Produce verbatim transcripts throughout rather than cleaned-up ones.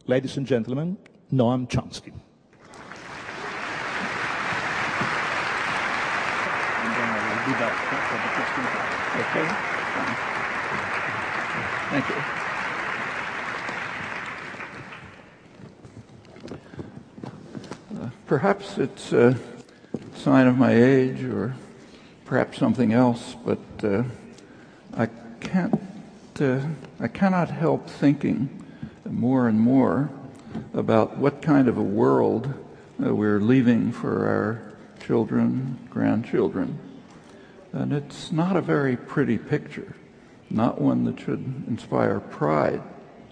Ladies and gentlemen, Noam Chomsky. Okay. Thank you. Uh, perhaps it's a sign of my age, or perhaps something else, but uh, I can't. Uh, I cannot help thinking more and more about what kind of a world uh, we're leaving for our children, grandchildren. And it's not a very pretty picture, not one that should inspire pride.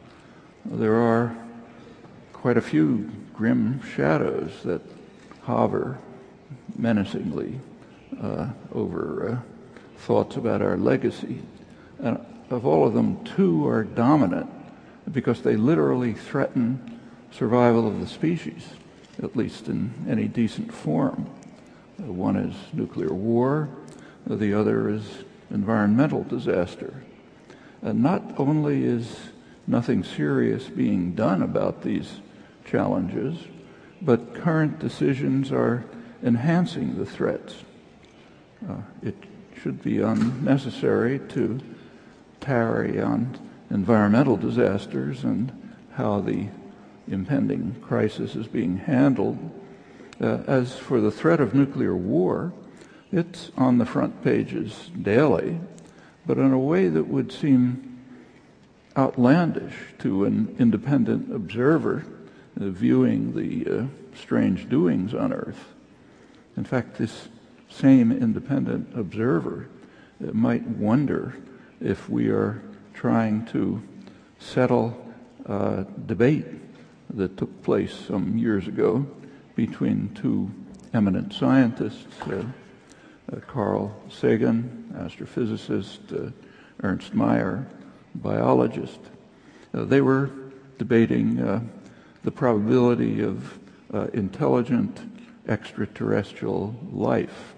There are quite a few grim shadows that hover menacingly uh, over uh, thoughts about our legacy. And of all of them, two are dominant because they literally threaten survival of the species, at least in any decent form. Uh, one is nuclear war. The other is environmental disaster. And not only is nothing serious being done about these challenges, but current decisions are enhancing the threats. Uh, it should be unnecessary to tarry on environmental disasters and how the impending crisis is being handled. Uh, as for the threat of nuclear war, it's on the front pages daily, but in a way that would seem outlandish to an independent observer uh, viewing the uh, strange doings on Earth. In fact, this same independent observer uh, might wonder if we are trying to settle a debate that took place some years ago between two eminent scientists, uh, Uh, Carl Sagan, astrophysicist, uh, Ernst Mayr, biologist. Uh, they were debating uh, the probability of uh, intelligent extraterrestrial life.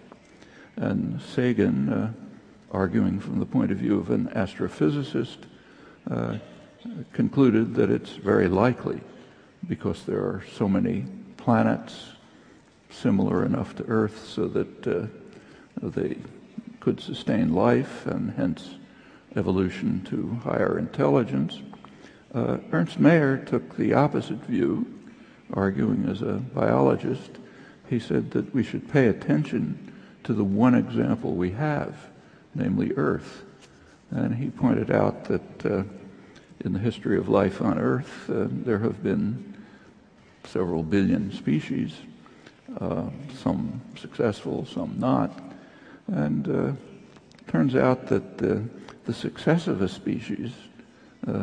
And Sagan, uh, arguing from the point of view of an astrophysicist, uh, concluded that it's very likely because there are so many planets similar enough to Earth so that uh, they could sustain life and hence evolution to higher intelligence. Uh, Ernst Mayr took the opposite view, arguing as a biologist. He said that we should pay attention to the one example we have, namely Earth. And he pointed out that uh, in the history of life on Earth, uh, there have been several billion species, uh, some successful, some not. And uh, turns out that uh, the success of a species, uh,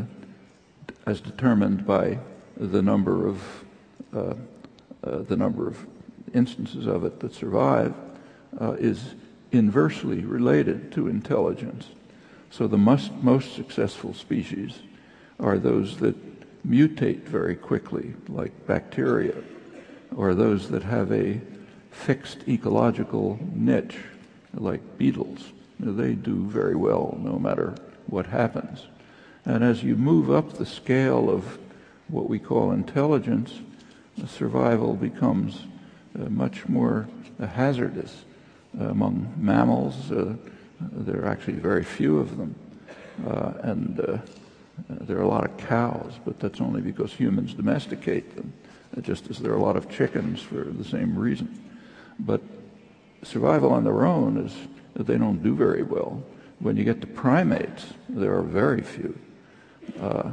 as determined by the number of uh, uh, the number of instances of it that survive, uh, is inversely related to intelligence. So the most, most successful species are those that mutate very quickly, like bacteria, or those that have a fixed ecological niche, like beetles. They do very well no matter what happens. And as you move up the scale of what we call intelligence, survival becomes uh, much more uh, hazardous. Uh, among mammals, uh, there are actually very few of them. Uh, and uh, there are a lot of cows, but that's only because humans domesticate them, uh, just as there are a lot of chickens for the same reason. But survival on their own is that they don't do very well. When you get to primates, there are very few. Uh,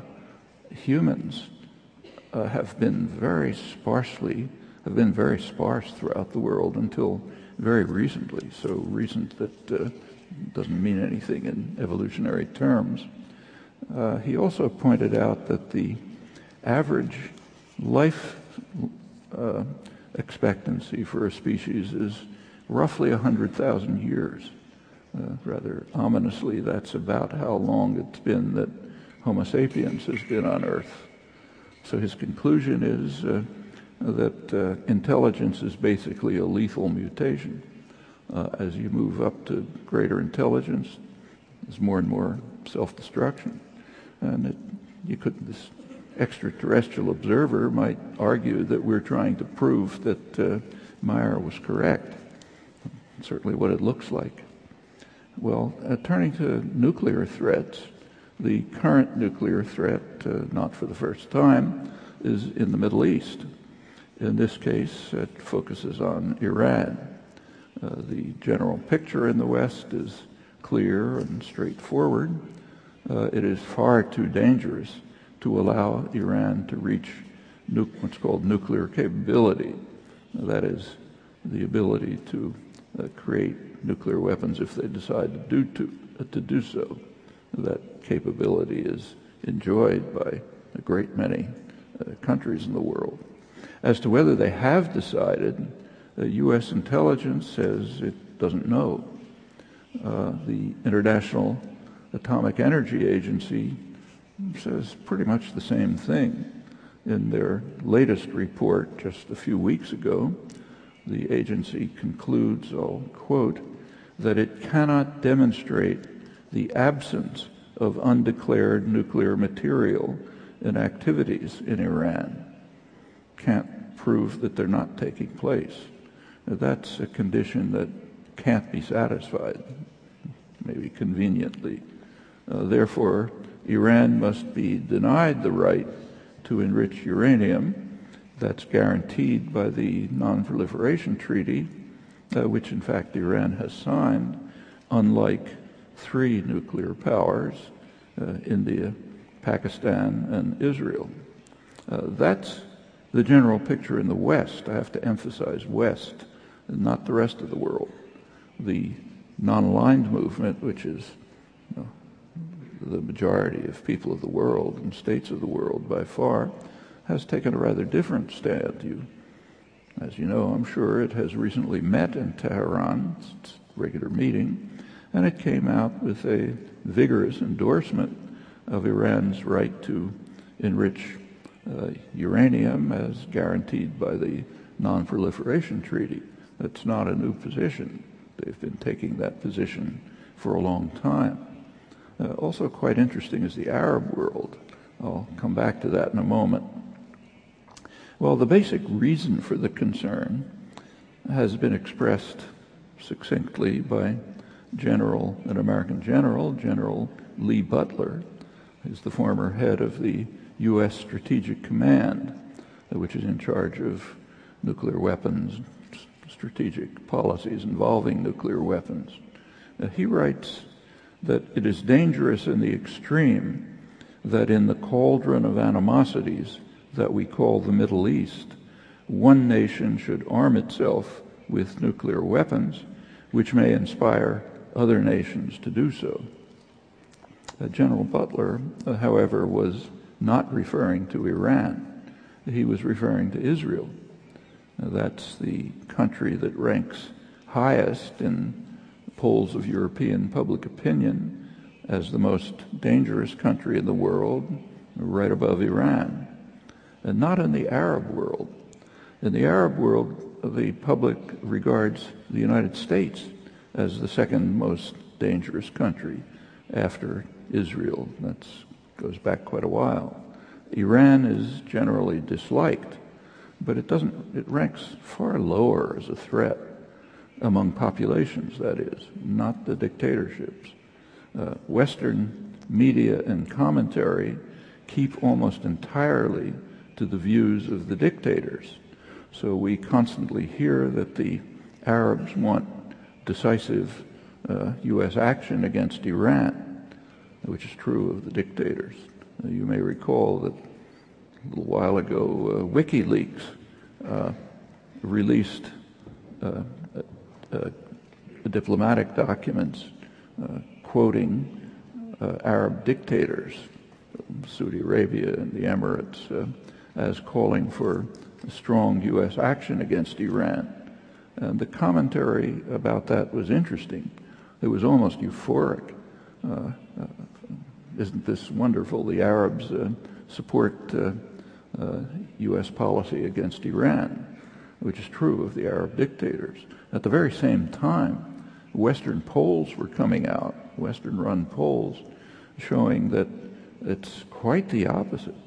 humans uh, have been very sparsely, have been very sparse throughout the world until very recently, so recent that uh, doesn't mean anything in evolutionary terms. Uh, he also pointed out that the average life uh, expectancy for a species is roughly one hundred thousand years. Uh, rather ominously, that's about how long it's been that Homo sapiens has been on Earth. So his conclusion is uh, that uh, intelligence is basically a lethal mutation. Uh, as you move up to greater intelligence, there's more and more self-destruction. And it, you could, this extraterrestrial observer might argue that we're trying to prove that uh, Meyer was correct. Certainly what it looks like. Well, uh, turning to nuclear threats, the current nuclear threat, uh, not for the first time, is in the Middle East. In this case, it focuses on Iran. Uh, the general picture in the West is clear and straightforward. Uh, it is far too dangerous to allow Iran to reach nu- what's called nuclear capability. That is, the ability to uh, create nuclear weapons if they decide to do, to, uh, to do so. That capability is enjoyed by a great many uh, countries in the world. As to whether they have decided, uh, U S intelligence says it doesn't know. Uh, the International Atomic Energy Agency says pretty much the same thing. In their latest report just a few weeks ago, the agency concludes, I'll quote, that it cannot demonstrate the absence of undeclared nuclear material and activities in Iran. Can't prove that they're not taking place. Now, that's a condition that can't be satisfied, maybe conveniently. Uh, therefore, Iran must be denied the right to enrich uranium. That's guaranteed by the Non-Proliferation Treaty, uh, which in fact Iran has signed, unlike three nuclear powers, uh, India, Pakistan, and Israel. Uh, that's the general picture in the West. I have to emphasize West, and not the rest of the world. The non-aligned movement, which is you know, the majority of people of the world and states of the world by far, has taken a rather different stand. You, as you know, I'm sure, it has recently met in Tehran, its regular meeting, and it came out with a vigorous endorsement of Iran's right to enrich uh, uranium as guaranteed by the Non-Proliferation Treaty. That's not a new position. They've been taking that position for a long time. Uh, also quite interesting is the Arab world. I'll come back to that in a moment. Well, the basic reason for the concern has been expressed succinctly by General, an American general, General Lee Butler, who's the former head of the U S Strategic Command, which is in charge of nuclear weapons, strategic policies involving nuclear weapons. Uh, he writes that it is dangerous in the extreme that in the cauldron of animosities that we call the Middle East, one nation should arm itself with nuclear weapons, which may inspire other nations to do so. Uh, General Butler, uh, however, was not referring to Iran. He was referring to Israel. Uh, that's the country that ranks highest in polls of European public opinion as the most dangerous country in the world, right above Iran. And not in the Arab world. In the Arab world, the public regards the United States as the second most dangerous country after Israel. That goes back quite a while. Iran is generally disliked, but it doesn't, it ranks far lower as a threat among populations, that is, not the dictatorships. Uh, Western media and commentary keep almost entirely to the views of the dictators. So we constantly hear that the Arabs want decisive uh, U S action against Iran, which is true of the dictators. Uh, you may recall that a little while ago, uh, WikiLeaks uh, released uh, uh, diplomatic documents uh, quoting uh, Arab dictators, Saudi Arabia and the Emirates, uh, as calling for strong U S action against Iran. And the commentary about that was interesting. It was almost euphoric. Uh, uh, isn't this wonderful? The Arabs uh, support uh, uh, U S policy against Iran, which is true of the Arab dictators. At the very same time, Western polls were coming out, Western-run polls, showing that it's quite the opposite.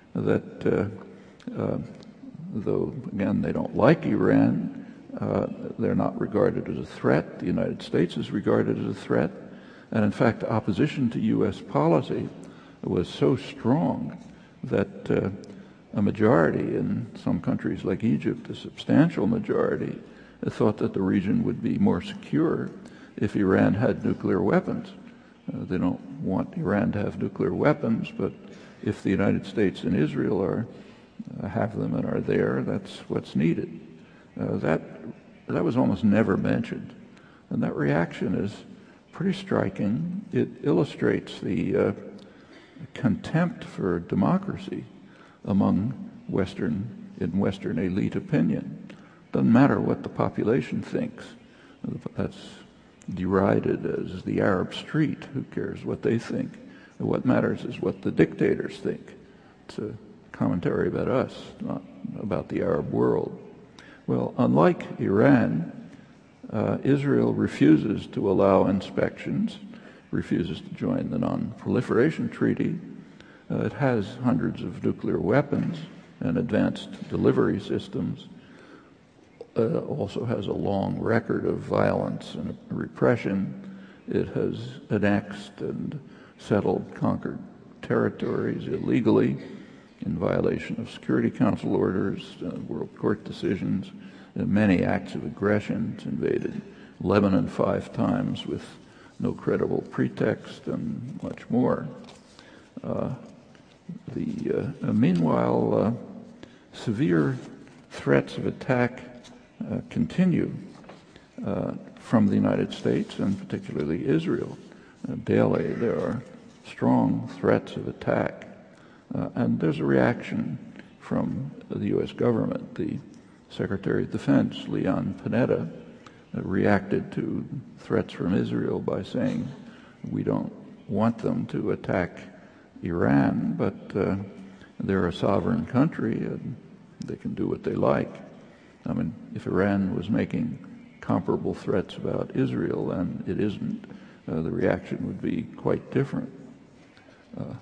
that uh, uh, though, again, they don't like Iran, uh, they're not regarded as a threat. The United States is regarded as a threat. And in fact, opposition to U S policy was so strong that uh, a majority in some countries like Egypt, a substantial majority, thought that the region would be more secure if Iran had nuclear weapons. Uh, they don't want Iran to have nuclear weapons, but if the United States and Israel are uh, have them and are there, that's what's needed. Uh, that that was almost never mentioned, and that reaction is pretty striking. It illustrates the uh, contempt for democracy among Western in Western elite opinion. Doesn't matter what the population thinks. That's derided as the Arab street. Who cares what they think? What matters is what the dictators think. It's a commentary about us, not about the Arab world. Well, unlike Iran, uh, Israel refuses to allow inspections, refuses to join the Non-Proliferation Treaty. Uh, it has hundreds of nuclear weapons and advanced delivery systems. Uh, also has a long record of violence and repression. It has annexed and settled conquered territories illegally in violation of Security Council orders, uh, World Court decisions, and many acts of aggression. It's invaded Lebanon five times with no credible pretext and much more. Uh, the uh, meanwhile, uh, severe threats of attack uh, continue uh, from the United States and particularly Israel. Uh, daily there are strong threats of attack, uh, and there's a reaction from the U S government. The Secretary of Defense, Leon Panetta, uh, reacted to threats from Israel by saying, we don't want them to attack Iran, but uh, they're a sovereign country and they can do what they like. I mean, if Iran was making comparable threats about Israel, and it isn't, uh, the reaction would be quite different. Uh,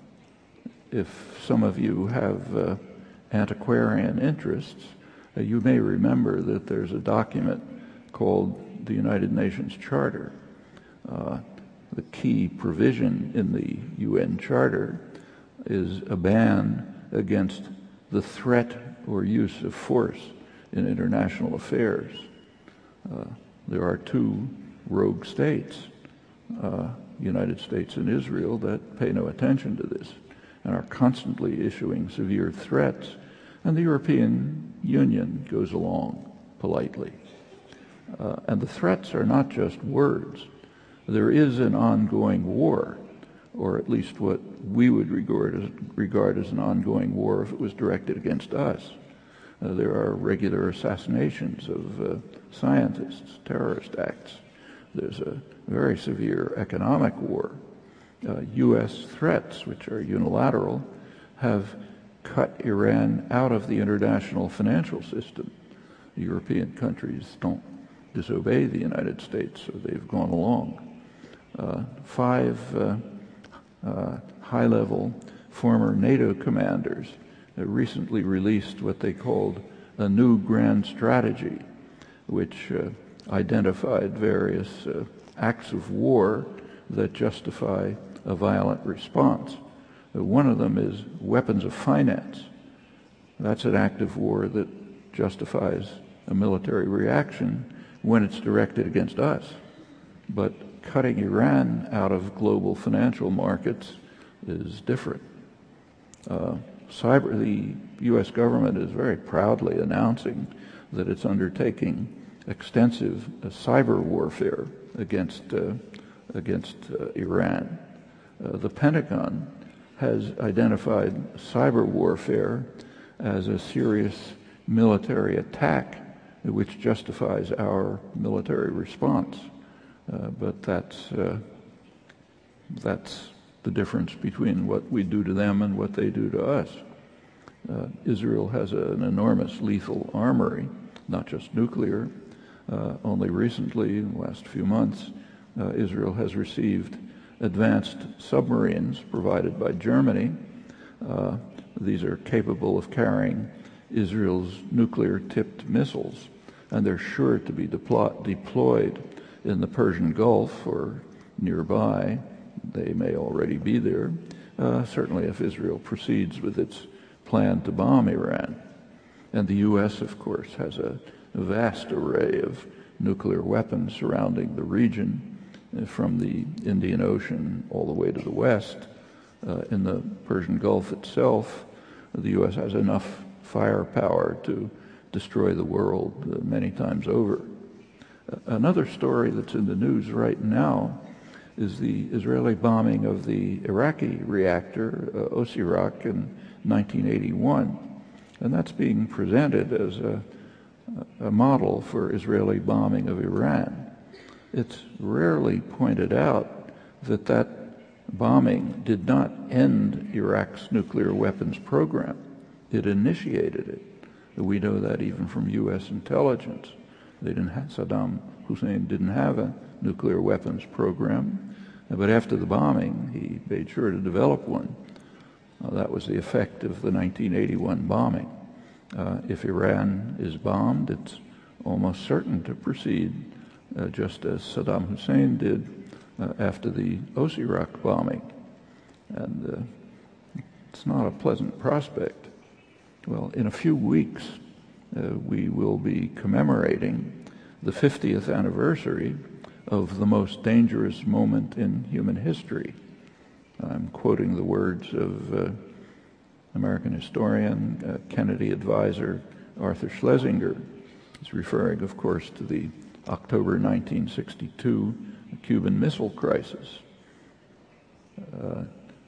if some of you have uh, antiquarian interests, uh, you may remember that there's a document called the United Nations Charter. Uh, the key provision in the U N Charter is a ban against the threat or use of force in international affairs. Uh, there are two rogue states, uh, United States and Israel, that pay no attention to this and are constantly issuing severe threats, and the European Union goes along politely. Uh, and the threats are not just words. There is an ongoing war, or at least what we would regard as, regard as an ongoing war if it was directed against us. Uh, there are regular assassinations of uh, scientists, terrorist acts. There's a very severe economic war. Uh, U S threats, which are unilateral, have cut Iran out of the international financial system. The European countries don't disobey the United States, so they've gone along. Uh, five uh, uh, high-level former NATO commanders uh, recently released what they called a new grand strategy, which uh, identified various uh, acts of war that justify a violent response. Uh, one of them is weapons of finance. That's an act of war that justifies a military reaction when it's directed against us. But cutting Iran out of global financial markets is different. Uh, cyber, the U S government is very proudly announcing that it's undertaking extensive uh, cyber warfare against uh, against uh, Iran. Uh, the Pentagon has identified cyber warfare as a serious military attack which justifies our military response. Uh, but that's uh, that's the difference between what we do to them and what they do to us. Uh, Israel has a, an enormous lethal armory, not just nuclear. Uh, only recently, in the last few months, uh, Israel has received advanced submarines provided by Germany uh, These are capable of carrying Israel's nuclear-tipped missiles, and they're sure to be deplo- deployed in the Persian Gulf or nearby. They may already be there, uh, certainly if Israel proceeds with its plan to bomb Iran. And the U S, of course, has a, a vast array of nuclear weapons surrounding the region, uh, from the Indian Ocean all the way to the west. Uh, in the Persian Gulf itself, the U S has enough firepower to destroy the world uh, many times over. Uh, another story that's in the news right now is the Israeli bombing of the Iraqi reactor, uh, Osirak, in nineteen eighty-one. And that's being presented as a, a model for Israeli bombing of Iran. It's rarely pointed out that that bombing did not end Iraq's nuclear weapons program. It initiated it. We know that even from U S intelligence. They didn't have, Saddam Hussein didn't have a nuclear weapons program, but after the bombing, he made sure to develop one. Uh, that was the effect of the nineteen eighty-one bombing. Uh, if Iran is bombed, it's almost certain to proceed uh, just as Saddam Hussein did uh, after the Osirak bombing. And uh, it's not a pleasant prospect. Well, in a few weeks, uh, we will be commemorating the fiftieth anniversary of the most dangerous moment in human history. I'm quoting the words of uh, American historian, uh, Kennedy advisor Arthur Schlesinger. He's referring, of course, to the October nineteen sixty-two Cuban Missile Crisis. Uh,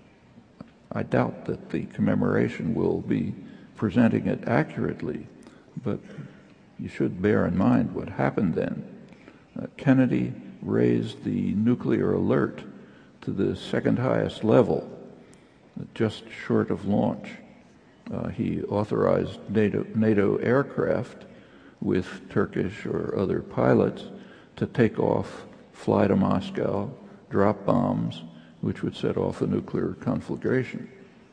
I doubt that the commemoration will be presenting it accurately, but you should bear in mind what happened then. Uh, Kennedy raised the nuclear alert to the second highest level, just short of launch. Uh, he authorized NATO, NATO aircraft with Turkish or other pilots to take off, fly to Moscow, drop bombs, which would set off a nuclear conflagration.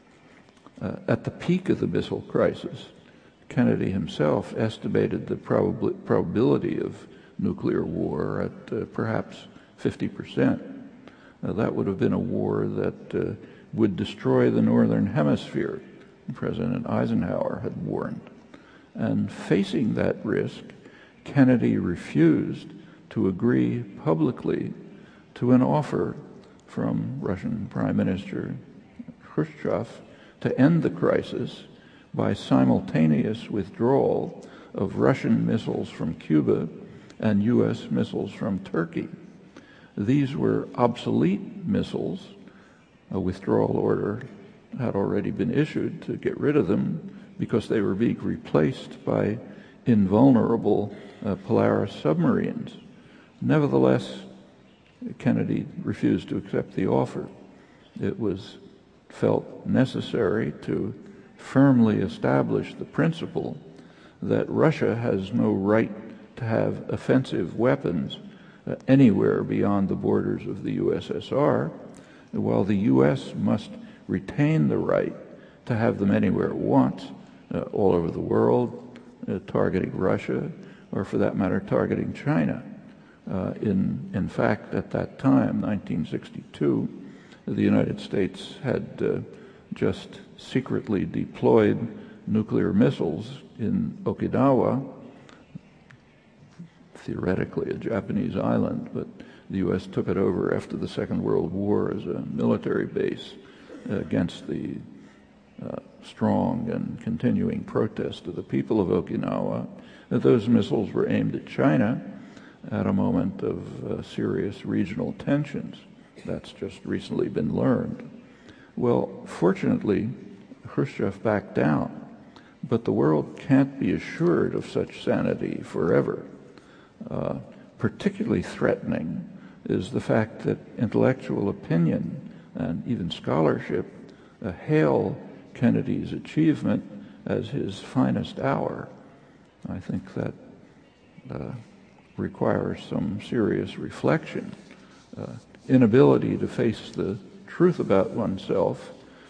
Uh, at the peak of the missile crisis, Kennedy himself estimated the probab- probability of nuclear war at uh, perhaps fifty percent. Uh, that would have been a war that uh, would destroy the Northern Hemisphere. President Eisenhower had warned. And facing that risk, Kennedy refused to agree publicly to an offer from Russian Prime Minister Khrushchev to end the crisis by simultaneous withdrawal of Russian missiles from Cuba and U S missiles from Turkey. These were obsolete missiles. A withdrawal order had already been issued to get rid of them because they were being replaced by invulnerable uh, Polaris submarines. Nevertheless, Kennedy refused to accept the offer. It was felt necessary to firmly establish the principle that Russia has no right to have offensive weapons uh, anywhere beyond the borders of the U S S R, while the U S must retain the right to have them anywhere it wants, uh, all over the world, uh, targeting Russia, or for that matter, targeting China. Uh, in, in fact, at that time, nineteen sixty-two, the United States had uh, just secretly deployed nuclear missiles in Okinawa, theoretically a Japanese island, but the U S took it over after the Second World War as a military base against the uh, strong and continuing protest of the people of Okinawa. That those missiles were aimed at China at a moment of uh, serious regional tensions. That's just recently been learned. Well, fortunately, Khrushchev backed down, but the world can't be assured of such sanity forever. Uh, particularly threatening is the fact that intellectual opinion and even scholarship uh, hail Kennedy's achievement as his finest hour. I think that uh, requires some serious reflection. Uh, inability to face the truth about oneself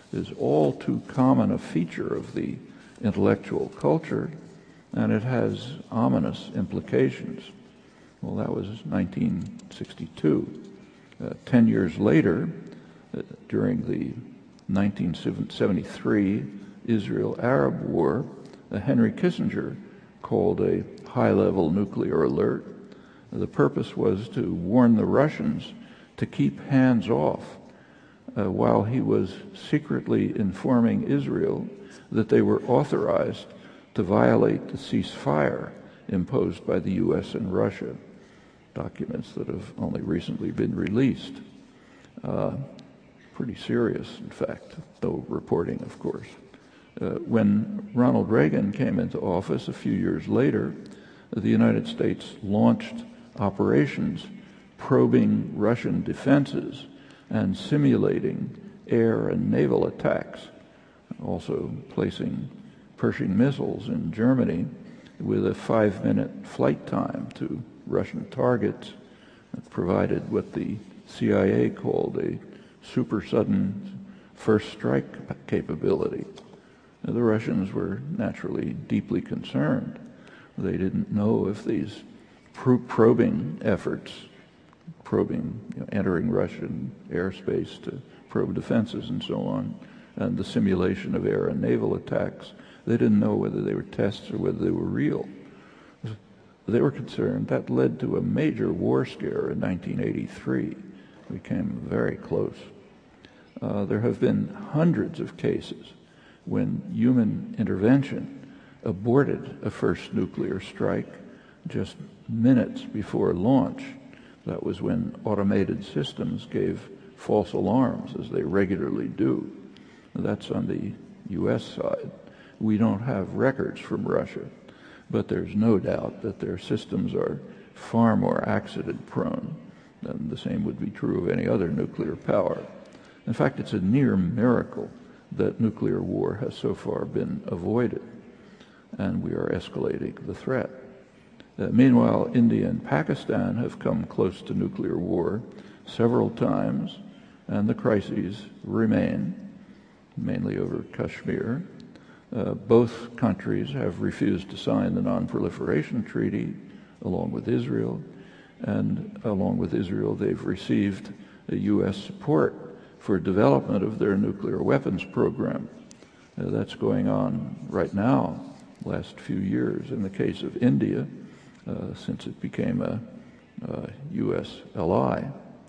is all too common a feature of the intellectual culture, and it has ominous implications. Well, that was nineteen sixty-two. Uh, ten years later, uh, during the nineteen seventy-three Israel-Arab War, uh, Henry Kissinger called a high-level nuclear alert. Uh, the purpose was to warn the Russians to keep hands off uh, while he was secretly informing Israel that they were authorized to violate the ceasefire imposed by the U S and Russia, documents that have only recently been released. Uh, pretty serious, in fact, though reporting, of course. Uh, when Ronald Reagan came into office a few years later, the United States launched operations probing Russian defenses and simulating air and naval attacks, also placing Pershing missiles in Germany with a five-minute flight time to Russian targets, that provided what the C I A called a super sudden first strike capability. Now, the Russians were naturally deeply concerned. They didn't know if these pro- probing efforts, probing, you know, entering Russian airspace to probe defenses and so on, and the simulation of air and naval attacks, they didn't know whether they were tests or whether they were real. They were concerned. That led to a major war scare in nineteen eighty-three. We came very close. Uh, there have been hundreds of cases when human intervention aborted a first nuclear strike just minutes before launch. That was when automated systems gave false alarms, as they regularly do. That's on the U S side. We don't have records from Russia, but there's no doubt that their systems are far more accident-prone, and the same would be true of any other nuclear power. In fact, it's a near miracle that nuclear war has so far been avoided, and we are escalating the threat. Uh, meanwhile, India and Pakistan have come close to nuclear war several times, and the crises remain, mainly over Kashmir. Uh, both countries have refused to sign the Non-Proliferation Treaty, along with Israel, and along with Israel, they've received uh, U S support for development of their nuclear weapons program. Uh, that's going on right now, last few years. In the case of India, uh, since it became a, a U S ally,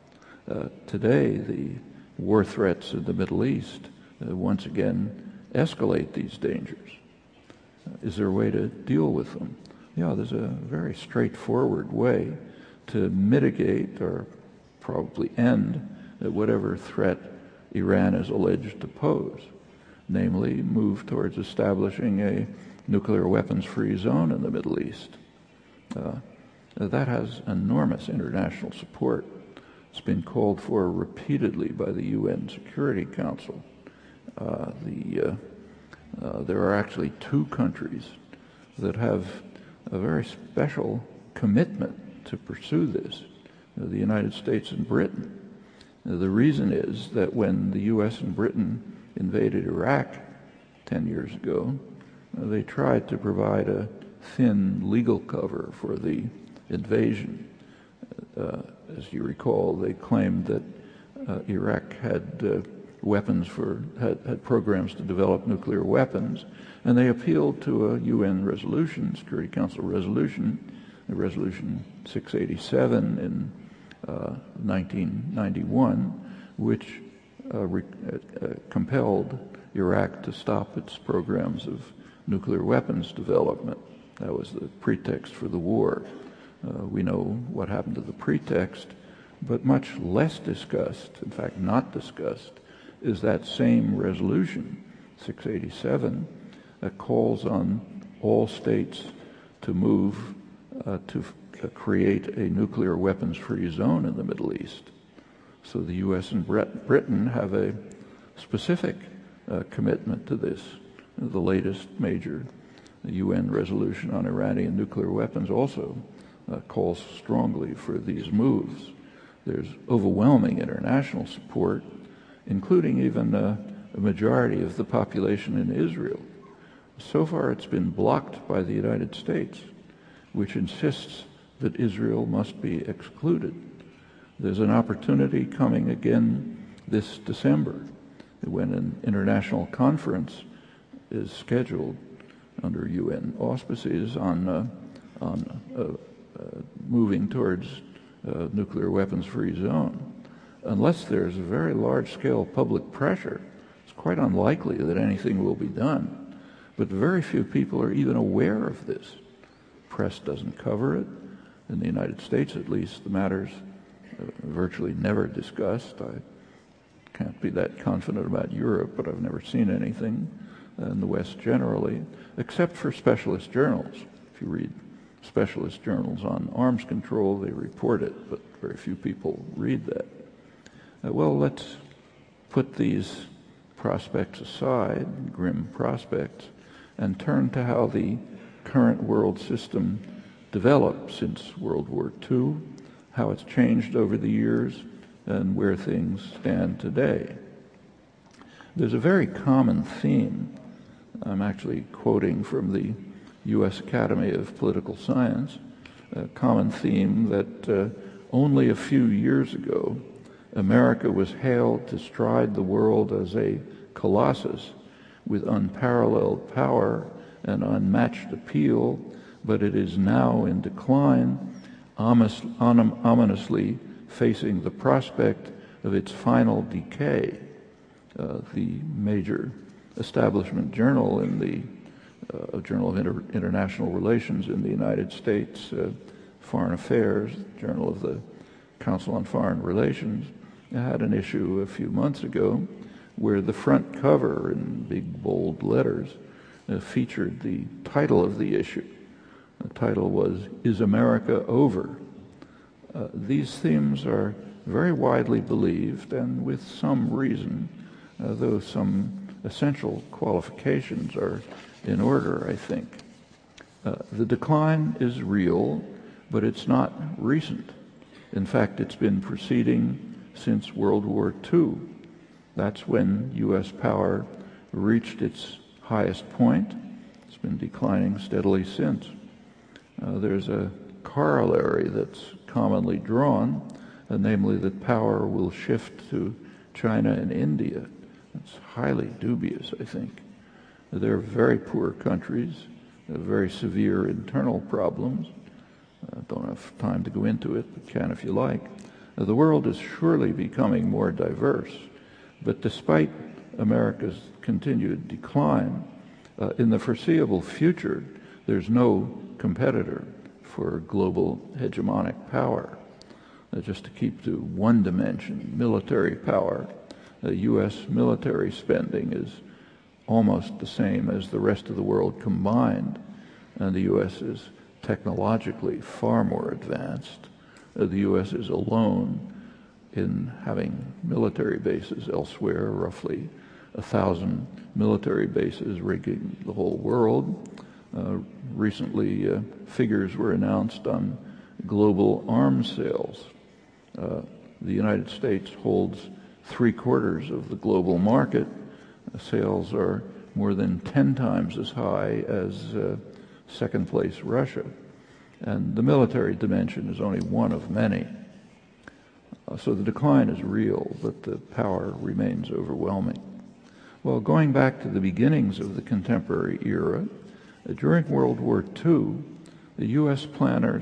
uh, today the war threats in the Middle East uh, once again escalate these dangers. Uh, is there a way to deal with them? Yeah, there's a very straightforward way to mitigate or probably end uh, whatever threat Iran is alleged to pose, namely move towards establishing a nuclear weapons-free zone in the Middle East. Uh, that has enormous international support. It's been called for repeatedly by the U N Security Council. Uh, the, uh, uh, there are actually two countries that have a very special commitment to pursue this, uh, the United States and Britain. Uh, the reason is that when the U S and Britain invaded Iraq ten years ago, uh, they tried to provide a thin legal cover for the invasion. Uh, as you recall, they claimed that uh, Iraq had uh, weapons for, had, had programs to develop nuclear weapons, and they appealed to a U N resolution, Security Council resolution, the resolution six eighty-seven in uh, nineteen ninety-one, which uh, re- uh, compelled Iraq to stop its programs of nuclear weapons development. That was the pretext for the war. Uh, we know what happened to the pretext, but much less discussed, in fact not discussed, is that same resolution, six eighty-seven, that calls on all states to move uh, to f- create a nuclear weapons-free zone in the Middle East. So the U S and Brit- Britain have a specific uh, commitment to this. The latest major U N resolution on Iranian nuclear weapons also uh, calls strongly for these moves. There's overwhelming international support, including even uh, a majority of the population in Israel. So far it's been blocked by the United States, which insists that Israel must be excluded. There's an opportunity coming again this December when an international conference is scheduled under U N auspices on, uh, on uh, uh, moving towards a nuclear weapons-free zone. Unless there's a very large-scale public pressure, it's quite unlikely that anything will be done. But very few people are even aware of this. Press doesn't cover it. In the United States, at least, the matter's uh, virtually never discussed. I can't be that confident about Europe, but I've never seen anything in the West generally, except for specialist journals. If you read specialist journals on arms control, they report it, but very few people read that. Uh, well, let's put these prospects aside, grim prospects, and turn to how the current world system developed since World War Two, how it's changed over the years, and where things stand today. There's a very common theme. I'm actually quoting from the U S Academy of Political Science, a common theme that uh, only a few years ago, America was hailed to stride the world as a colossus with unparalleled power and unmatched appeal, but it is now in decline, ominously facing the prospect of its final decay. Uh, the major establishment journal in the uh, Journal of Inter- International Relations in the United States, uh, Foreign Affairs, Journal of the Council on Foreign Relations, had an issue a few months ago where the front cover in big bold letters uh, featured the title of the issue. The title was, "Is America Over?" Uh, these themes are very widely believed, and with some reason, uh, though some essential qualifications are in order, I think. Uh, the decline is real, but it's not recent. In fact, it's been proceeding since World War Two. That's when U S power reached its highest point. It's been declining steadily since. Uh, there's a corollary that's commonly drawn, uh, namely that power will shift to China and India. It's highly dubious, I think. They're very poor countries, uh, very severe internal problems. I uh, don't have time to go into it, but can if you like. Uh, the world is surely becoming more diverse, but despite America's continued decline, uh, in the foreseeable future, there's no competitor for global hegemonic power. Uh, just to keep to one dimension, military power, uh, U S military spending is almost the same as the rest of the world combined, and the U S is technologically far more advanced. Uh, the U S is alone in having military bases elsewhere, roughly a thousand military bases rigging the whole world. Uh, recently, uh, figures were announced on global arms sales. Uh, the United States holds three quarters of the global market. Uh, sales are more than ten times as high as uh, second place Russia. And the military dimension is only one of many. Uh, so the decline is real, but the power remains overwhelming. Well, going back to the beginnings of the contemporary era, uh, during World War Two, the U S planners,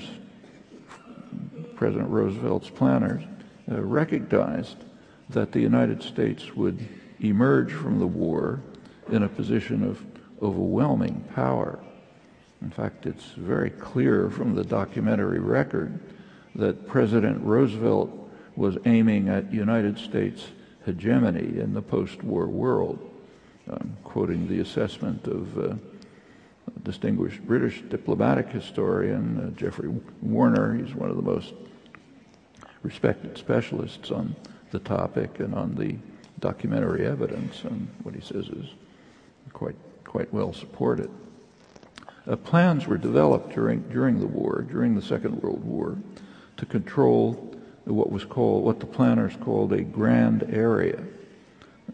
President Roosevelt's planners, uh, recognized that the United States would emerge from the war in a position of overwhelming power. In fact, it's very clear from the documentary record that President Roosevelt was aiming at United States hegemony in the post-war world. I'm quoting the assessment of uh, a distinguished British diplomatic historian, uh, Geoffrey Warner. He's one of the most respected specialists on the topic and on the documentary evidence, and what he says is quite quite well supported. Uh, plans were developed during during the war, during the Second World War, to control what was called, what the planners called a grand area.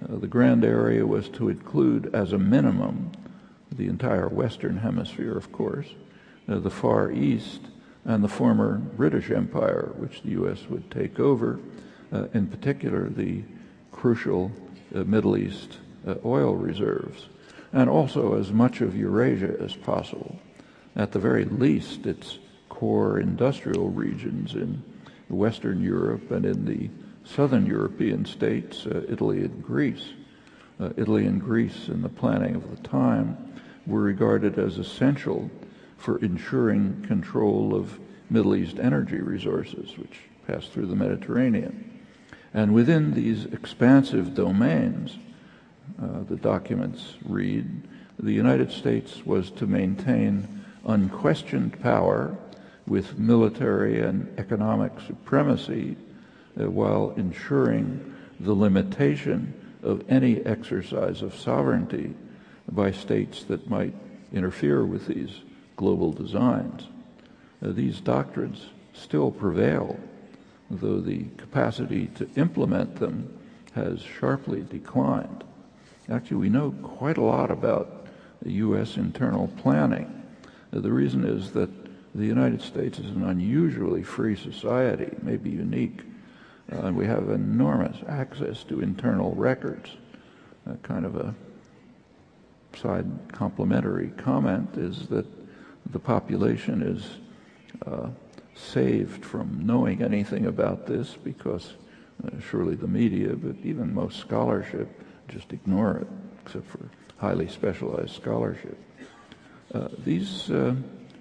Uh, the Grand Area was to include, as a minimum, the entire Western Hemisphere, of course, uh, the Far East, and the former British Empire, which the U S would take over, uh, in particular the crucial uh, Middle East uh, oil reserves, and also as much of Eurasia as possible. At the very least, its core industrial regions in Western Europe and in the southern European states, uh, Italy and Greece. Uh, Italy and Greece, in the planning of the time, were regarded as essential for ensuring control of Middle East energy resources, which passed through the Mediterranean. And within these expansive domains, uh, the documents read, the United States was to maintain unquestioned power with military and economic supremacy, uh, while ensuring the limitation of any exercise of sovereignty by states that might interfere with these global designs. Uh, these doctrines still prevail, though the capacity to implement them has sharply declined. Actually, we know quite a lot about the U S internal planning. Uh, the reason is that the United States is an unusually free society, maybe unique, uh, and we have enormous access to internal records. Uh, kind of a side complimentary comment is that the population is uh, saved from knowing anything about this because uh, surely the media, but even most scholarship, just ignore it, except for highly specialized scholarship. Uh, these uh,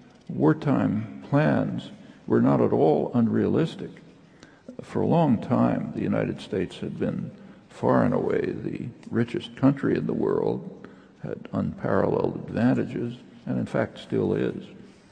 wartime plans were not at all unrealistic. For a long time, the United States had been far and away the richest country in the world, had unparalleled advantages, and in fact still is.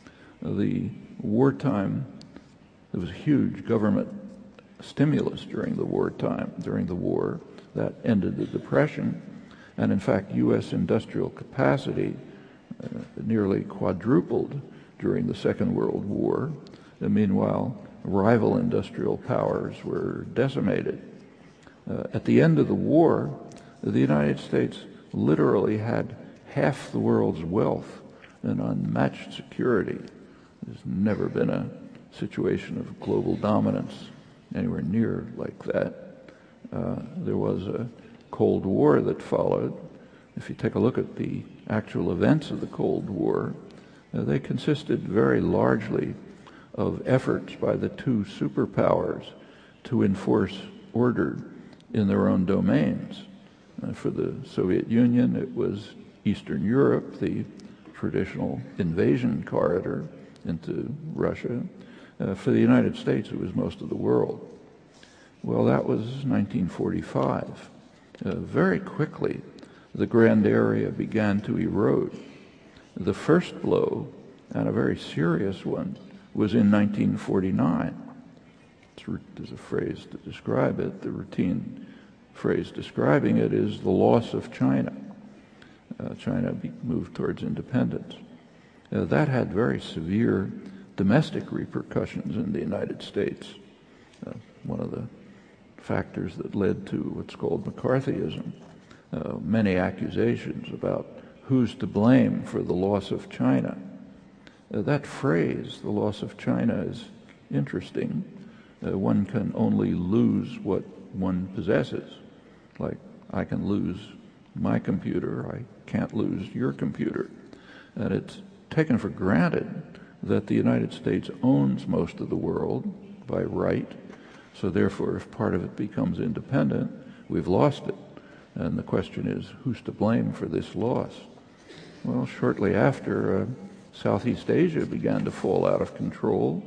The wartime, there was a huge government stimulus during the wartime, during the war, that ended the Depression, and in fact U S industrial capacity uh, nearly quadrupled during the Second World War. And meanwhile, rival industrial powers were decimated. Uh, at the end of the war, the United States literally had half the world's wealth and unmatched security. There's never been a situation of global dominance anywhere near like that. Uh, there was a Cold War that followed. If you take a look at the actual events of the Cold War, uh, they consisted very largely of efforts by the two superpowers to enforce order in their own domains. Uh, for the Soviet Union, it was Eastern Europe, the traditional invasion corridor into Russia. Uh, for the United States, it was most of the world. Well, that was nineteen forty-five. Uh, very quickly, the Grand Area began to erode. The first blow, and a very serious one, was in nineteen forty-nine. There's a phrase to describe it. The routine phrase describing it is the loss of China. Uh, China be, moved towards independence. Uh, that had very severe domestic repercussions in the United States. Uh, one of the factors that led to what's called McCarthyism. Uh, many accusations about who's to blame for the loss of China. Uh, that phrase, the loss of China, is interesting. Uh, one can only lose what one possesses. Like, I can lose my computer, I can't lose your computer. And it's taken for granted that the United States owns most of the world by right, so therefore if part of it becomes independent, we've lost it. And the question is, who's to blame for this loss? Well, shortly after, uh, Southeast Asia began to fall out of control,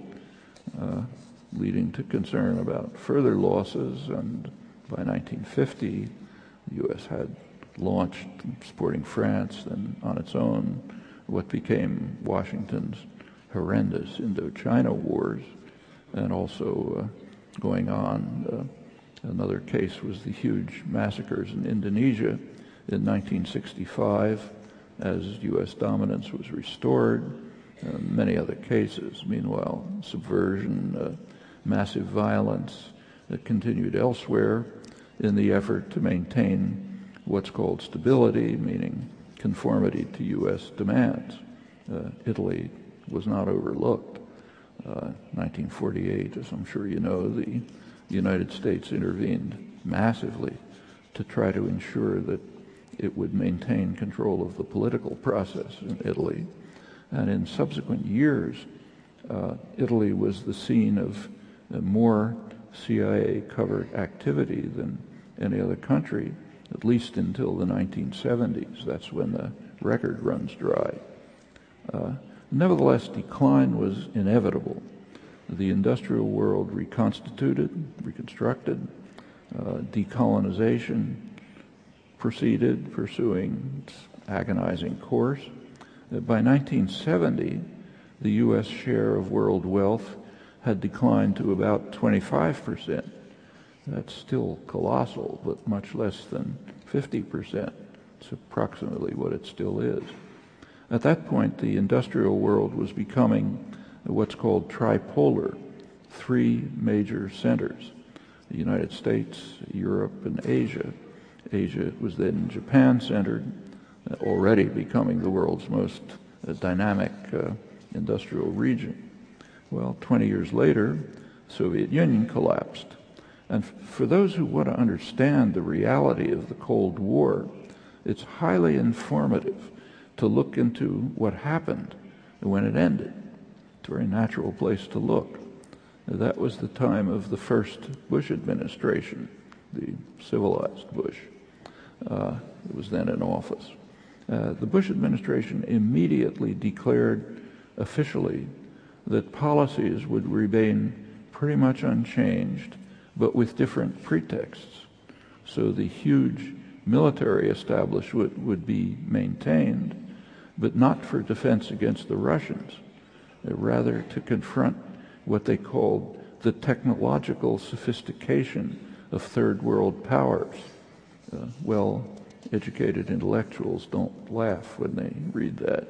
uh, leading to concern about further losses, and by nineteen fifty, the U S had launched, supporting France, and on its own, what became Washington's horrendous Indochina wars, and also uh, going on. Uh, another case was the huge massacres in Indonesia in nineteen sixty-five, as U S dominance was restored, uh, many other cases. Meanwhile, subversion, uh, massive violence that continued elsewhere in the effort to maintain what's called stability, meaning conformity to U S demands. Uh, Italy was not overlooked. Uh, nineteen forty-eight, as I'm sure you know, the United States intervened massively to try to ensure that it would maintain control of the political process in Italy. And in subsequent years, uh, Italy was the scene of uh, more C I A-covered activity than any other country, at least until the nineteen seventies. That's when the record runs dry. Uh, nevertheless, decline was inevitable. The industrial world reconstituted, reconstructed, uh, decolonization proceeded, pursuing its agonizing course. Uh, by nineteen seventy, the U S share of world wealth had declined to about twenty-five percent. That's still colossal, but much less than fifty percent. It's approximately what it still is. At that point, the industrial world was becoming what's called tripolar, three major centers: the United States, Europe, and Asia. Asia was then Japan-centered, uh, already becoming the world's most uh, dynamic uh, industrial region. Well, twenty years later, the Soviet Union collapsed. And f- for those who want to understand the reality of the Cold War, it's highly informative to look into what happened when it ended. It's a very natural place to look. That was the time of the first Bush administration, the civilized Bush. Uh, it was then in office. Uh, the Bush administration immediately declared officially that policies would remain pretty much unchanged, but with different pretexts. So the huge military establishment would be maintained, but not for defense against the Russians, uh, rather to confront what they called the technological sophistication of third world powers. Uh, well-educated intellectuals don't laugh when they read that.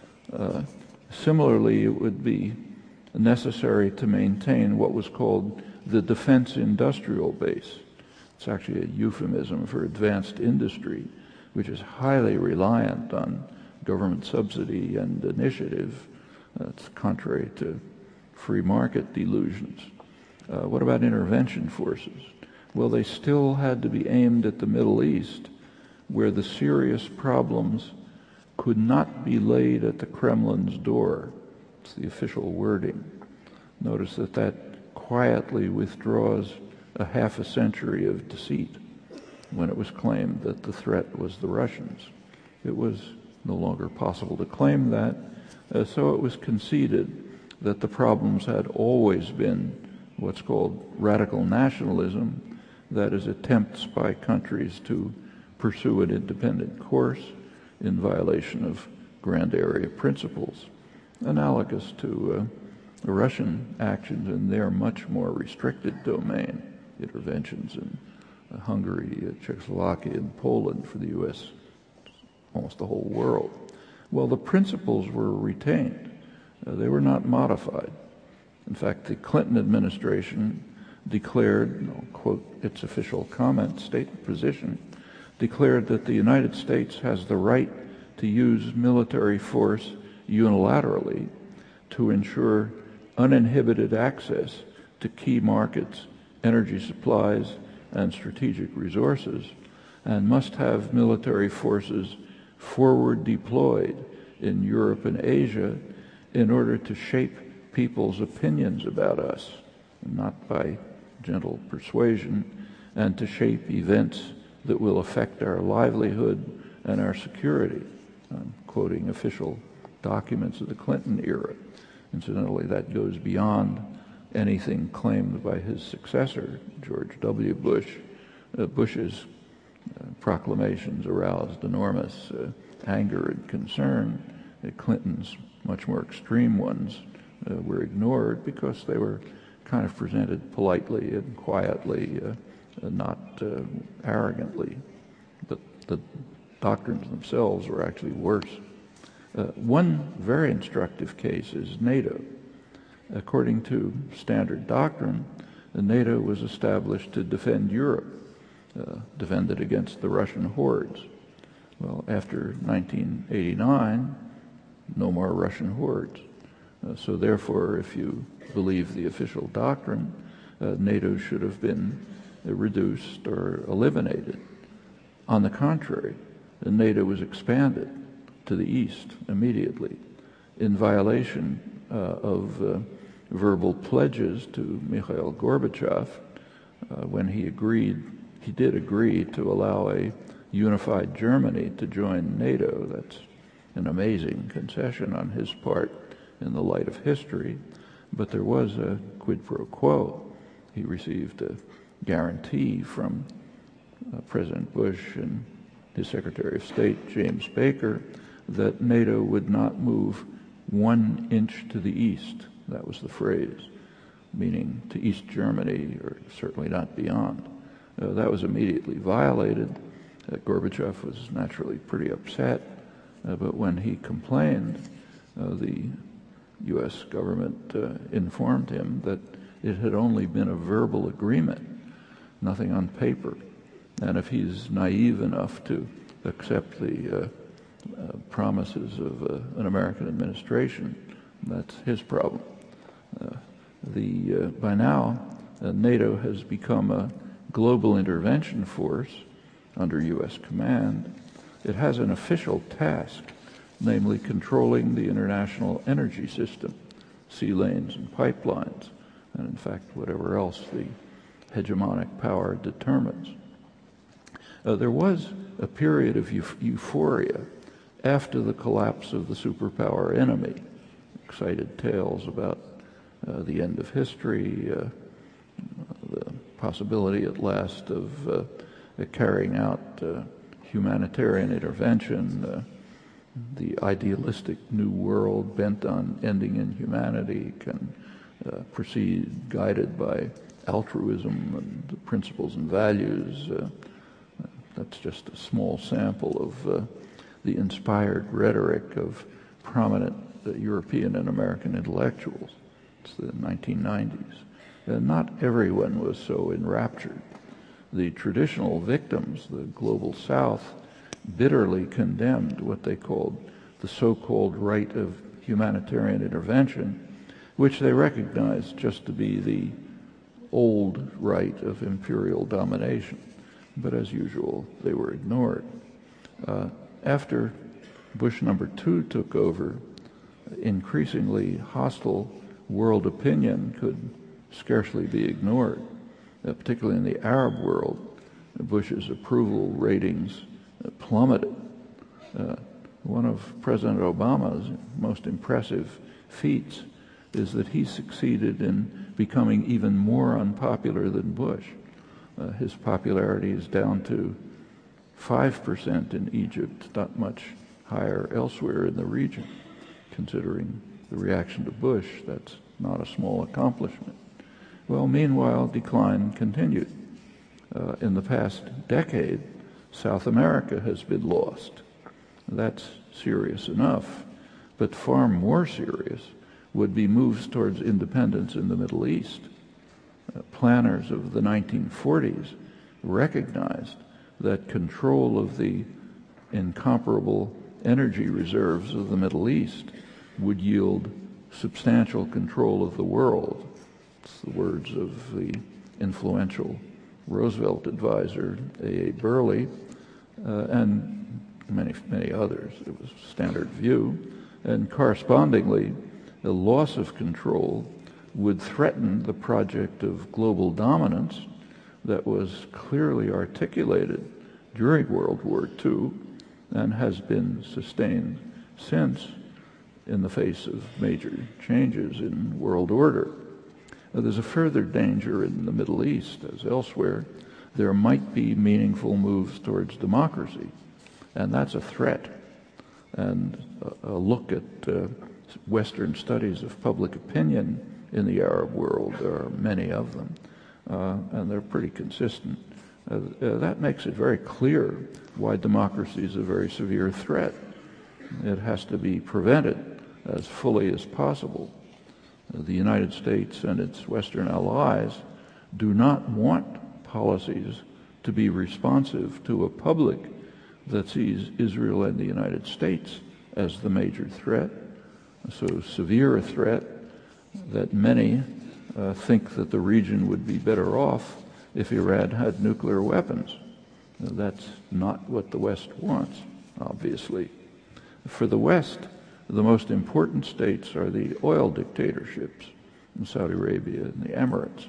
Uh, similarly, it would be necessary to maintain what was called the defense industrial base. It's actually a euphemism for advanced industry, which is highly reliant on government subsidy and initiative. That's contrary to free market delusions. Uh, what about intervention forces? Well, they still had to be aimed at the Middle East, where the serious problems could not be laid at the Kremlin's door. It's the official wording. Notice that that quietly withdraws a half a century of deceit when it was claimed that the threat was the Russians. It was no longer possible to claim that, uh, so it was conceded that the problems had always been what's called radical nationalism, that is, attempts by countries to pursue an independent course in violation of grand area principles, analogous to uh, the Russian actions in their much more restricted domain, interventions in uh, Hungary, uh, Czechoslovakia, and Poland for the U S, almost the whole world. Well, the principles were retained. Uh, they were not modified. In fact, the Clinton administration declared, I'll quote its official comment, statement position, declared that the United States has the right to use military force unilaterally to ensure uninhibited access to key markets, energy supplies, and strategic resources, and must have military forces forward deployed in Europe and Asia in order to shape people's opinions about us, not by gentle persuasion, and to shape events that will affect our livelihood and our security. I'm quoting official documents of the Clinton era. Incidentally, that goes beyond anything claimed by his successor, George W. Bush. Uh, Bush's uh, proclamations aroused enormous uh, anger and concern. Uh, Clinton's much more extreme ones uh, were ignored because they were kind of presented politely and quietly, uh, uh, not uh, arrogantly. But the doctrines themselves were actually worse. Uh, one very instructive case is NATO. According to standard doctrine, the NATO was established to defend Europe. uh, defended against the Russian hordes. Well, after nineteen eighty-nine, no more Russian hordes. Uh, so therefore, if you believe the official doctrine, uh, NATO should have been uh, reduced or eliminated. On the contrary, uh, NATO was expanded to the east immediately in violation uh, of uh, verbal pledges to Mikhail Gorbachev uh, when he agreed, he did agree to allow a unified Germany to join NATO. That's an amazing concession on his part in the light of history, but there was a quid pro quo. He received a guarantee from uh, President Bush and his Secretary of State, James Baker, that NATO would not move one inch to the east. That was the phrase, meaning to East Germany, or certainly not beyond. Uh, that was immediately violated. Uh, Gorbachev was naturally pretty upset, uh, but when he complained, uh, the U S government uh, informed him that it had only been a verbal agreement, nothing on paper. And if he's naive enough to accept the uh, uh, promises of uh, an American administration, that's his problem. Uh, the uh, by now, uh, NATO has become a global intervention force under U S command. It has an official task, namely controlling the international energy system, sea lanes and pipelines, and in fact whatever else the hegemonic power determines. Uh, there was a period of euph- euphoria after the collapse of the superpower enemy. Excited tales about uh, the end of history, uh, the possibility at last of uh, carrying out uh, humanitarian intervention, uh, the idealistic new world bent on ending inhumanity can uh, proceed guided by altruism and the principles and values. Uh, that's just a small sample of uh, the inspired rhetoric of prominent uh, European and American intellectuals. It's the nineteen nineties. Uh, not everyone was so enraptured. The traditional victims, the global South, bitterly condemned what they called the so-called right of humanitarian intervention, which they recognized just to be the old right of imperial domination. But as usual, they were ignored. Uh, after Bush number two took over, increasingly hostile world opinion could scarcely be ignored, uh, particularly in the Arab world. Bush's approval ratings uh, plummeted. Uh, one of President Obama's most impressive feats is that he succeeded in becoming even more unpopular than Bush. Uh, his popularity is down to five percent in Egypt, not much higher elsewhere in the region. Considering the reaction to Bush, that's not a small accomplishment. Well, meanwhile, decline continued. Uh, in the past decade, South America has been lost. That's serious enough, but far more serious would be moves towards independence in the Middle East. Uh, planners of the nineteen forties recognized that control of the incomparable energy reserves of the Middle East would yield substantial control of the world. It's the words of the influential Roosevelt advisor, A A Burley, uh, and many, many others. It was a standard view. And correspondingly, the loss of control would threaten the project of global dominance that was clearly articulated during World War Two and has been sustained since in the face of major changes in world order. Now, there's a further danger in the Middle East, as elsewhere. There might be meaningful moves towards democracy, and that's a threat. And a, a look at uh, Western studies of public opinion in the Arab world, there are many of them, uh, and they're pretty consistent. Uh, uh, that makes it very clear why democracy is a very severe threat. It has to be prevented as fully as possible. Uh, the United States and its Western allies do not want policies to to be responsive to a public that sees Israel and the United States as the major threat, so severe a threat that many uh, think that the region would be better off if Iran had nuclear weapons. Now, that's not what the West wants, obviously. For the West, the most important states are the oil dictatorships in Saudi Arabia and the Emirates.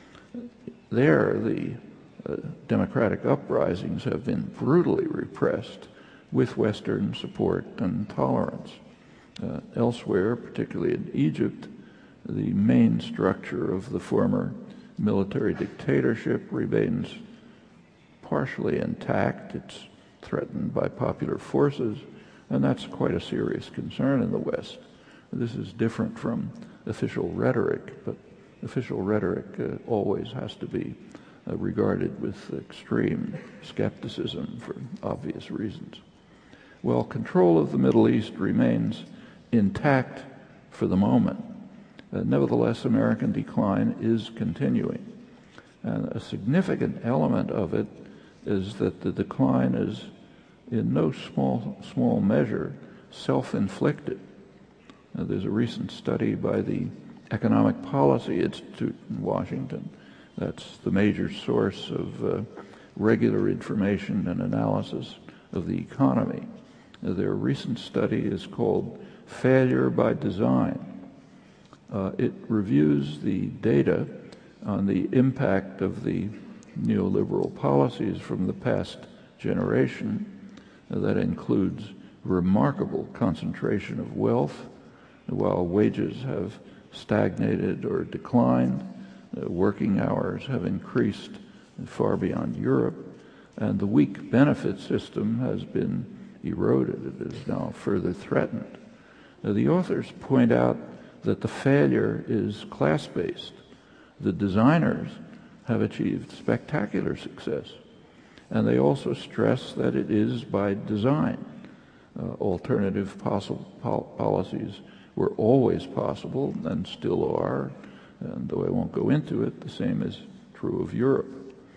There, the uh, democratic uprisings have been brutally repressed with Western support and tolerance. Uh, elsewhere, particularly in Egypt, the main structure of the former military dictatorship remains partially intact. It's threatened by popular forces, and that's quite a serious concern in the West. This is different from official rhetoric, but official rhetoric uh, always has to be uh, regarded with extreme skepticism for obvious reasons. Well, control of the Middle East remains intact for the moment. Uh, nevertheless, American decline is continuing. And a significant element of it is that the decline is in no small, small measure self-inflicted. Uh, there's a recent study by the Economic Policy Institute in Washington. That's the major source of uh, regular information and analysis of the economy. Uh, their recent study is called Failure by Design. Uh, it reviews the data on the impact of the neoliberal policies from the past generation uh, that includes remarkable concentration of wealth, while wages have stagnated or declined, uh, working hours have increased far beyond Europe, and the weak benefit system has been eroded. It is now further threatened. Uh, the authors point out that the failure is class-based. The designers have achieved spectacular success, and they also stress that it is by design. Uh, alternative possible pol- policies were always possible and still are, and though I won't go into it, the same is true of Europe.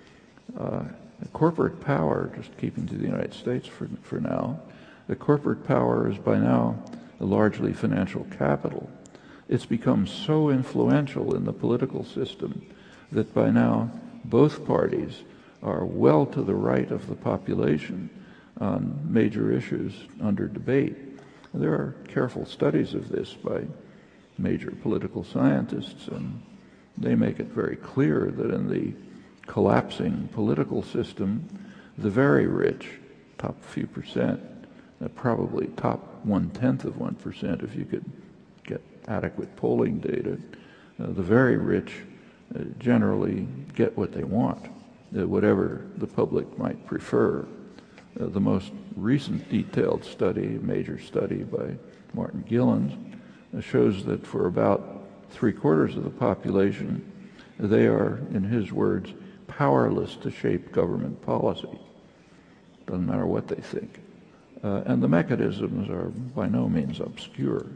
Uh, corporate power, just keeping to the United States for, for now, the corporate power is by now a largely financial capital. It's become so influential in the political system that by now both parties are well to the right of the population on major issues under debate. There are careful studies of this by major political scientists, and they make it very clear that in the collapsing political system, the very rich, top few percent, uh, probably top one-tenth of one percent if you could get adequate polling data, uh, the very rich uh, generally get what they want, uh, whatever the public might prefer. Uh, the most recent detailed study, major study by Martin Gilens, uh, shows that for about three-quarters of the population, they are, in his words, powerless to shape government policy. Doesn't matter what they think. Uh, and the mechanisms are by no means obscure.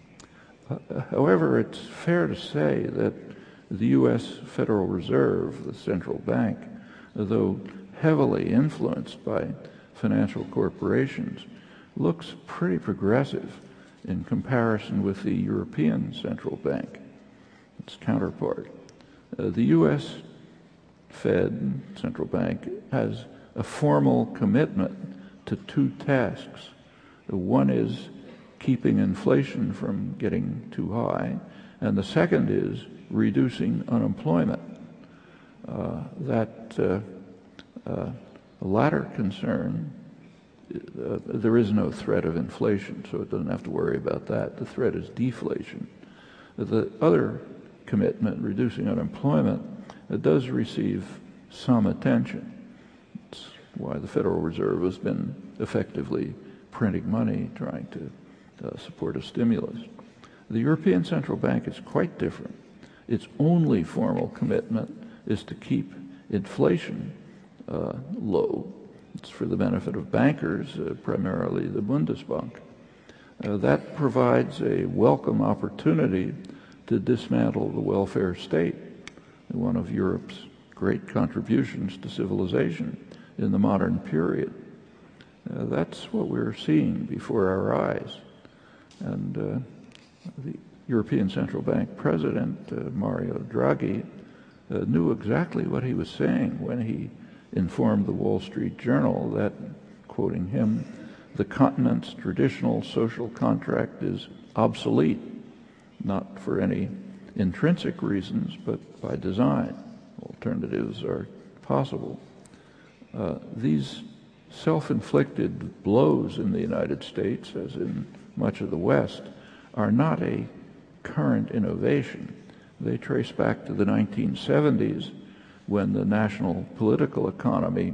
Uh, however, it's fair to say that the U S Federal Reserve, the central bank, though heavily influenced by financial corporations, looks pretty progressive in comparison with the European Central Bank, its counterpart. Uh, the U S Fed, central bank, has a formal commitment to two tasks. One is keeping inflation from getting too high, and the second is reducing unemployment. Uh, that uh, uh, latter concern, uh, there is no threat of inflation, so it doesn't have to worry about that. The threat is deflation. The other commitment, reducing unemployment, it does receive some attention. It's why the Federal Reserve has been effectively printing money, trying to uh, support a stimulus. The European Central Bank is quite different. Its only formal commitment is to keep inflation uh, low. It's for the benefit of bankers, uh, primarily the Bundesbank. Uh, that provides a welcome opportunity to dismantle the welfare state, one of Europe's great contributions to civilization in the modern period. Uh, that's what we're seeing before our eyes. And uh, the European Central Bank President, uh, Mario Draghi, uh, knew exactly what he was saying when he informed the Wall Street Journal that, quoting him, the continent's traditional social contract is obsolete, not for any intrinsic reasons, but by design. Alternatives are possible. Uh, these self-inflicted blows in the United States, as in much of the West, are not a current innovation. They trace back to the nineteen seventies, when the national political economy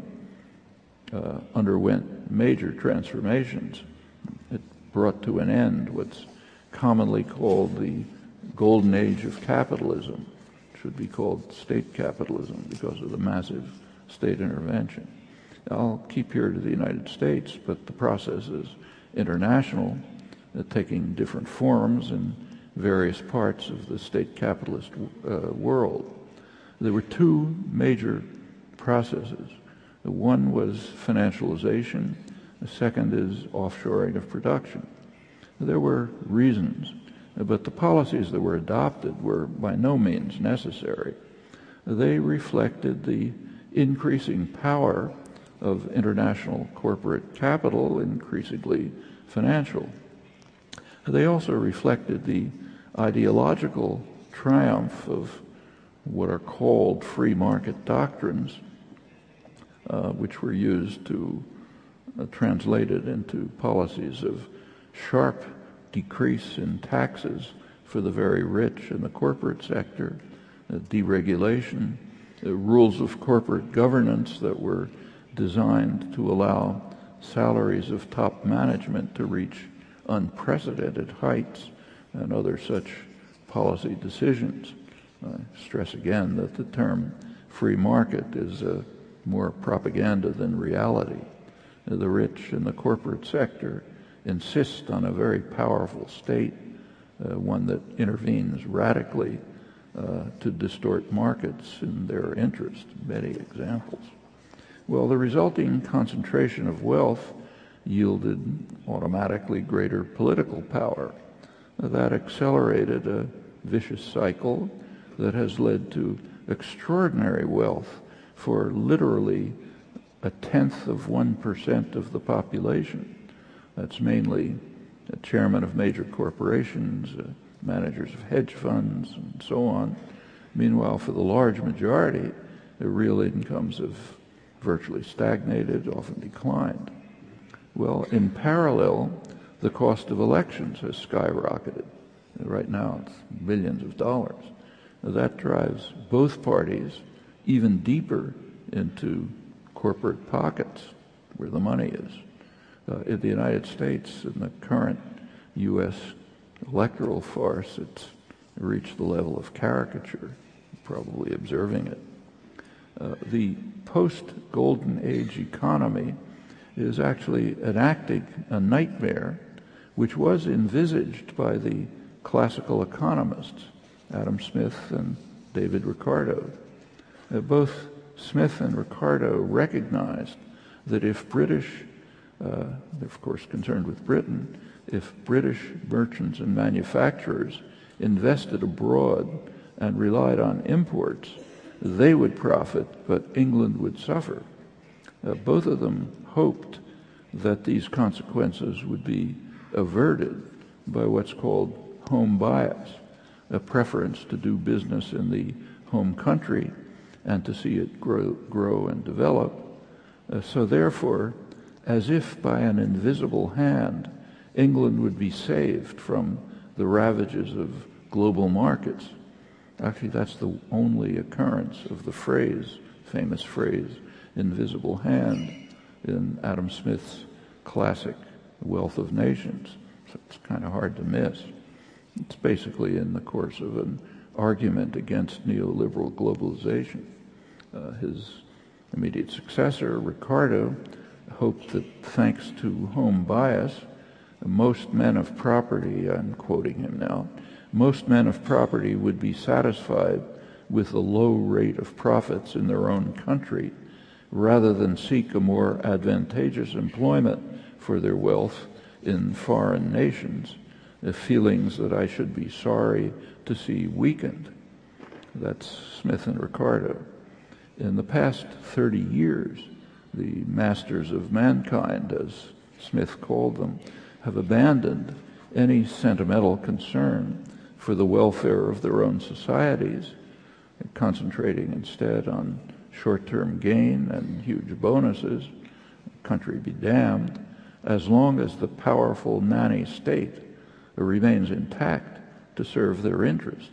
uh, underwent major transformations. It brought to an end what's commonly called the golden age of capitalism. It should be called state capitalism because of the massive state intervention. I'll keep here to the United States, but the process is international, uh, taking different forms in various parts of the state capitalist uh, world. There were two major processes. One was financialization. The second is offshoring of production. There were reasons, but the policies that were adopted were by no means necessary. They reflected the increasing power of international corporate capital, increasingly financial. They also reflected the ideological triumph of what are called free market doctrines, uh, which were used to uh, translate it into policies of sharp decrease in taxes for the very rich in the corporate sector, uh, deregulation, uh, rules of corporate governance that were designed to allow salaries of top management to reach unprecedented heights, and other such policy decisions. I stress again that the term free market is uh, more propaganda than reality. The rich in the corporate sector insist on a very powerful state, uh, one that intervenes radically uh, to distort markets in their interest. Many examples. Well, the resulting concentration of wealth yielded automatically greater political power. That accelerated a vicious cycle that has led to extraordinary wealth for literally a tenth of one percent of the population. That's mainly a chairman of major corporations, uh, managers of hedge funds, and so on. Meanwhile, for the large majority, the real incomes have virtually stagnated, often declined. Well, in parallel, the cost of elections has skyrocketed. Right now, it's billions of dollars. That drives both parties even deeper into corporate pockets where the money is. Uh, in the United States, in the current U S electoral farce, it's reached the level of caricature, probably observing it. Uh, the post-Golden Age economy is actually enacting a nightmare which was envisaged by the classical economists, Adam Smith and David Ricardo. Uh, both Smith and Ricardo recognized that if British, uh, they're of course concerned with Britain, if British merchants and manufacturers invested abroad and relied on imports, they would profit, but England would suffer. Uh, both of them hoped that these consequences would be averted by what's called home bias, a preference to do business in the home country and to see it grow, grow and develop. Uh, so therefore, as if by an invisible hand, England would be saved from the ravages of global markets. Actually, that's the only occurrence of the phrase, famous phrase, invisible hand, in Adam Smith's classic Wealth of Nations. So it's kind of hard to miss. It's basically in the course of an argument against neoliberal globalization. Uh, his immediate successor, Ricardo, hoped that thanks to home bias, most men of property, I'm quoting him now, most men of property would be satisfied with a low rate of profits in their own country, rather than seek a more advantageous employment for their wealth in foreign nations, the feelings that I should be sorry to see weakened. That's Smith and Ricardo. In the past thirty years, the masters of mankind, as Smith called them, have abandoned any sentimental concern for the welfare of their own societies, concentrating instead on short-term gain and huge bonuses. Country be damned, as long as the powerful nanny state remains intact to serve their interests.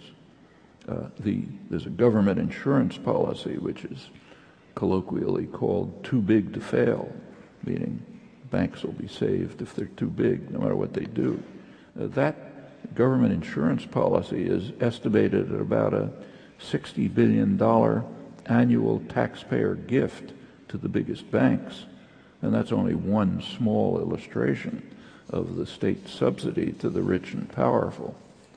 Uh, the, there's a government insurance policy which is colloquially called too big to fail, meaning banks will be saved if they're too big, no matter what they do. Uh, that government insurance policy is estimated at about a sixty billion dollars annual taxpayer gift to the biggest banks, and that's only one small illustration of the state subsidy to the rich and powerful.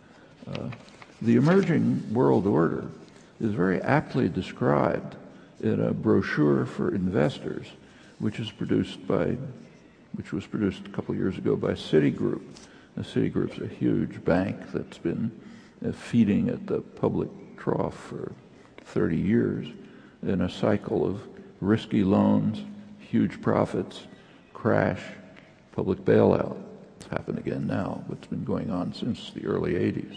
Uh, the emerging world order is very aptly described in a brochure for investors, which is produced by, which was produced a couple of years ago by Citigroup. Now, Citigroup's a huge bank that's been uh, feeding at the public trough for thirty years in a cycle of risky loans, huge profits, crash, public bailout. It's happened again now, but it's been going on since the early eighties.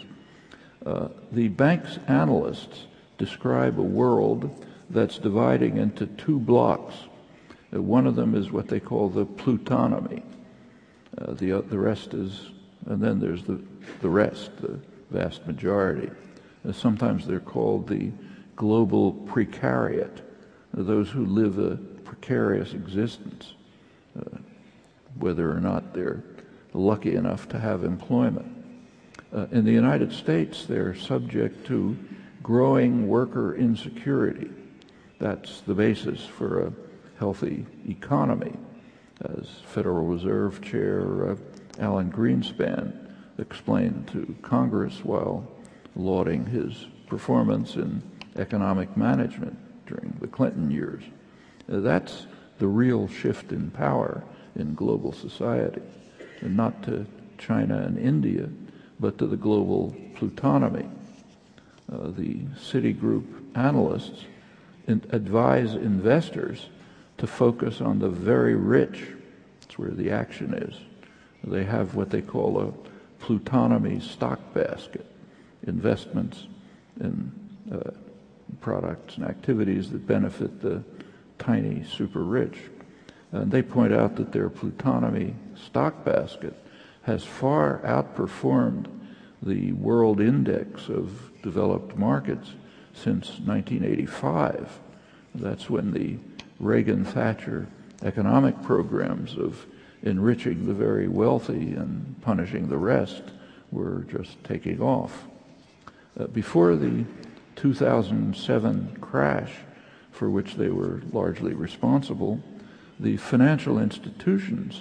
Uh, the bank's analysts describe a world that's dividing into two blocks. Uh, one of them is what they call the plutonomy. Uh, the, uh, the rest is, and then there's the, the rest, the vast majority. Uh, sometimes they're called the global precariat, uh, those who live a precarious existence, uh, whether or not they're lucky enough to have employment. Uh, in the United States, they're subject to growing worker insecurity. That's the basis for a healthy economy, as Federal Reserve Chair uh, Alan Greenspan explained to Congress while lauding his performance in economic management during the Clinton years. Uh, that's the real shift in power in global society, and not to China and India, but to the global plutonomy. Uh, the Citigroup analysts in, advise investors to focus on the very rich. That's where the action is. They have what they call a plutonomy stock basket, investments in uh, products and activities that benefit the tiny super rich. And they point out that their plutonomy stock basket has far outperformed the world index of developed markets since nineteen eighty-five. That's when the Reagan-Thatcher economic programs of enriching the very wealthy and punishing the rest were just taking off. Uh, before the two thousand seven crash, for which they were largely responsible, the financial institutions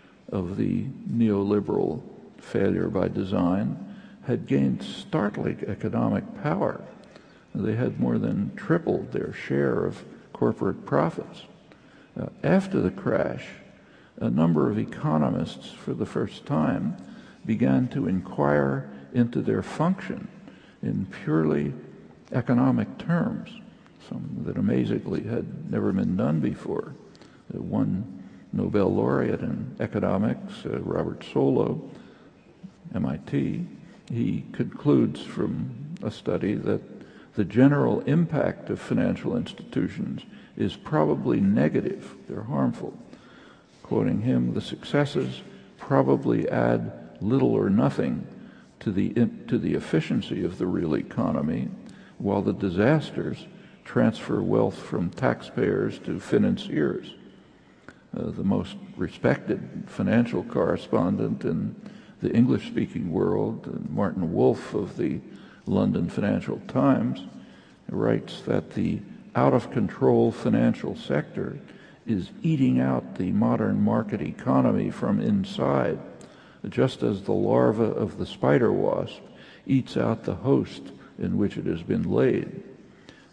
of the neoliberal failure by design had gained startling economic power. They had more than tripled their share of corporate profits. Uh, after the crash, a number of economists, for the first time, began to inquire into their function in purely economic terms, something that amazingly had never been done before. Uh, one Nobel laureate in economics, uh, Robert Solow, M I T, he concludes from a study that the general impact of financial institutions is probably negative. They're harmful. Quoting him, the successes probably add little or nothing to the, in, to the efficiency of the real economy, while the disasters transfer wealth from taxpayers to financiers. Uh, the most respected financial correspondent in the English-speaking world, uh, Martin Wolf of the London Financial Times, writes that the out-of-control financial sector is eating out the modern market economy from inside, just as the larva of the spider wasp eats out the host in which it has been laid.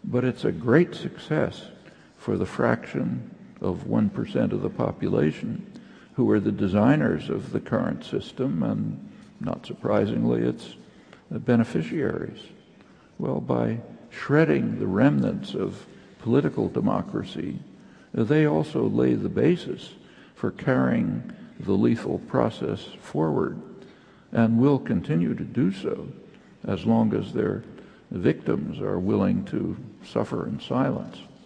but it's a great success for the fraction of one percent of the population who are the designers of the current system, and not surprisingly, it's the beneficiaries. Well, by shredding the remnants of political democracy, they also lay the basis for carrying the lethal process forward, and will continue to do so as long as their victims are willing to suffer in silence.